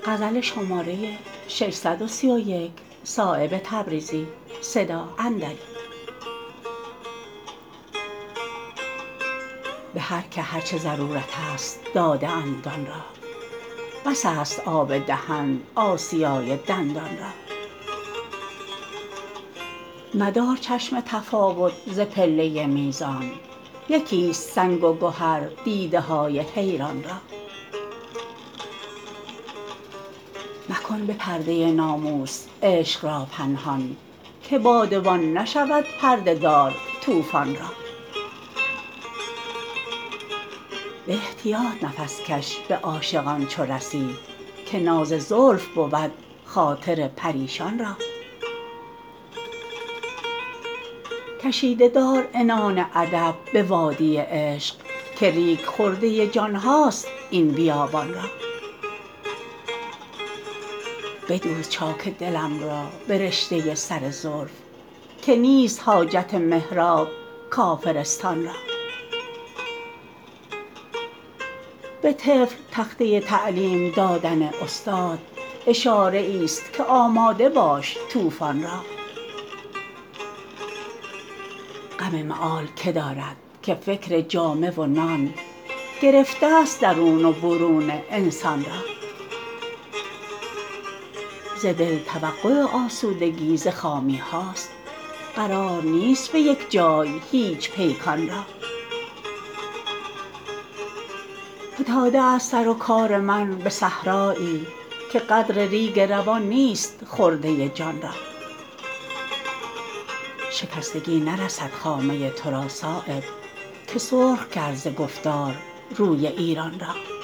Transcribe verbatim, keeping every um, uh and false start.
غزل شماره ششصد و سی و یک صایب تبریزی صدا اندری. به هر که هر چه ضرورت است داده اند آن را، بس است آب دهن آسیای دندان را. مدار چشم تفاوت ز پله میزان، یکی است سنگ و گهر دیده های حیران را. مکن به پرده ناموس عشق را پنهان، که بادبان نشود پرده دار طوفان را. به احتیاط نفس کش به عاشقان چو رسی، که ناز زلف بود خاطر پریشان را. کشیده دار عنان ادب به وادی عشق، که ریگ خرده جان هاست این بیابان را. بدوز چاک دلم را به رشته سر زلف، که نیست حاجت محراب کافرستان را. به طفل تخته تعلیم دادن استاد، اشاره ای است که آماده باش طوفان را. غم مآل که دارد که فکر جامه و نان، گرفته است درون و برون انسان را. ز دل توقع آسودگی ز خامی هاست، قرار نیست به یک جای هیچ پیکان را. فتاده است سر و کار من به صحرایی، که قدر ریگ روان نیست خرده جان را. شکستگی نرسد خامه ترا صایب، که سرخ کرد ز گفتار روی ایران را.